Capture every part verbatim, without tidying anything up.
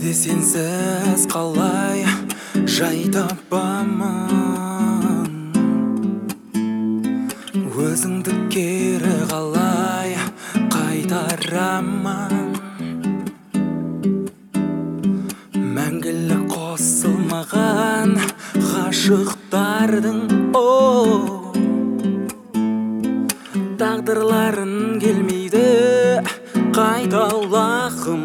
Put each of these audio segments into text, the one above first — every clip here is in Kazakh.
кейде сенсіз қалай жай табамын, өзіңді кері қалай қайтарамын. Мәңгілік қосылмаған ғашықтардың о тағдырларын келмейді қайталағым.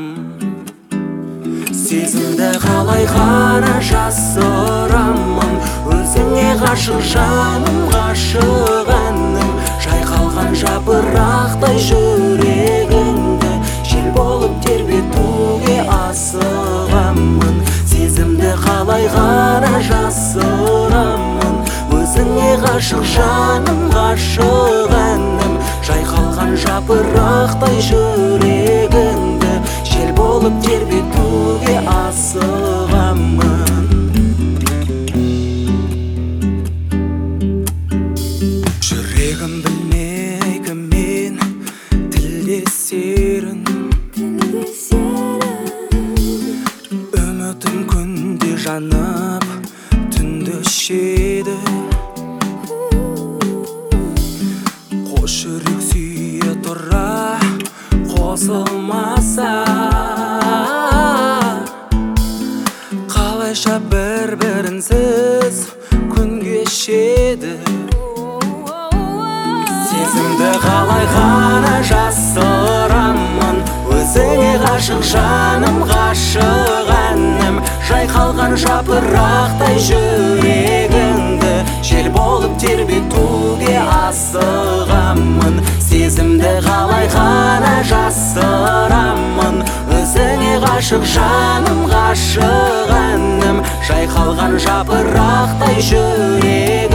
Сезімді қалай ғана жасырамын, өзіңе ғашық жаным, ғашық әнім. Жайқалған жапырақтай жүрегіңді жел болып тербетуге асығамын. Сезімді қалай ғана жасырамын, өзіңе ғашық жаным, ғашық әнім. Жайқалған жапырақтай жүрегіңді жел болып тербетуге асығамын. Жүрегім білмей кіммен тілдесерін, үмітім күнде жанып түнді өшеді. Қош жүрек сүйе тұра қосылмаса, қалайша бір-бірінсіз күн кешеді. Сезімді қалай ғана жасырамын, өзіңе ғашық жаным, ғашық әнім. Жайқалған жапырақтай жүрегіңді жел болып тербетуге асығамын. Сезімді қалай ғана жасырамын, өзіңе ғашық жаным, ғашық әнім. Жайқалған жапырақтай жүрегіңді